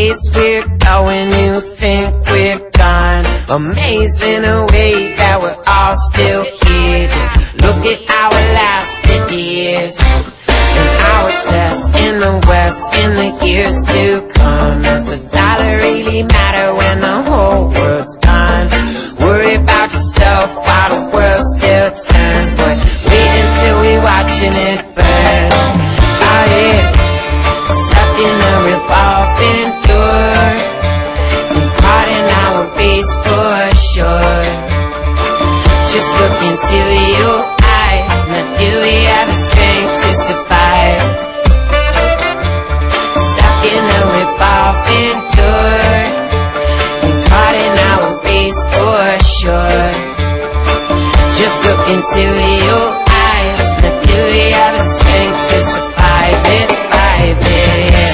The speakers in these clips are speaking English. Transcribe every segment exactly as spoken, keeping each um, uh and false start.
place we're going, you think we're gone. Amazing the way that we're all still here. Just look at our last fifty years, and our tests in the West in the years to come. Does the dollar really matter when the whole world's gone? Worry about yourself while the world still turns, but wait until we're watching it burn. Oh yeah, stuck in a revolving door, and caught in our race for sure. Just look into your eyes, now do we have the strength to survive? Stuck in a revolving door, and caught in our race for sure. Just look into your eyes, now do we have the strength to survive it, survive it, yeah.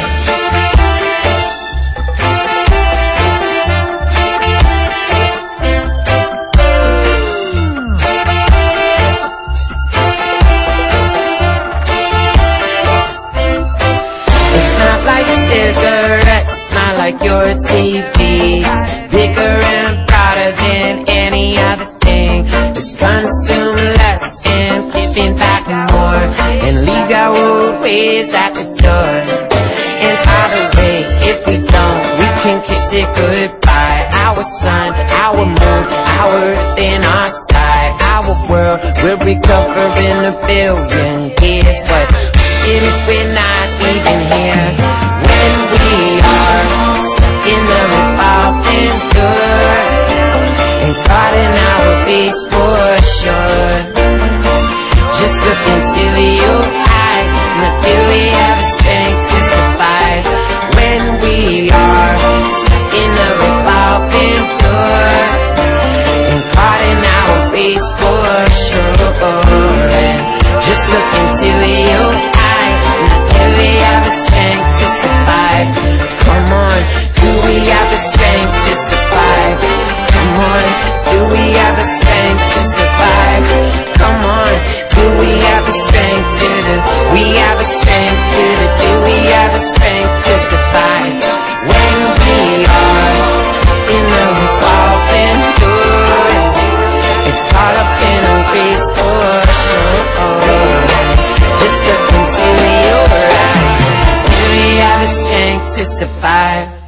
Cigarettes, not like your T Vs, bigger and prouder than any other thing. Let's consume less and giving back more, and leave our old ways at the door. And by the way, if we don't, we can kiss it goodbye. Our sun, our moon, our earth and our sky, our world will recover in a billion years. But if we're not even here when we are stuck in the revolving door, and caught in our race for sure. Just look into your eyes, now do we have the strength to survive? When we are stuck in the revolving door, and caught in our race for sure. And just look into your eyes, now do we have the strength to survive? Come on, do we have the strength to survive? Come on, do we have the strength to survive? Come on, do we have the strength to the, we have the strength to the, do we have the strength to survive? When we are stuck in the revolving door, it's all up in a race for sure. Just listen to your eyes, do we have the strength to survive?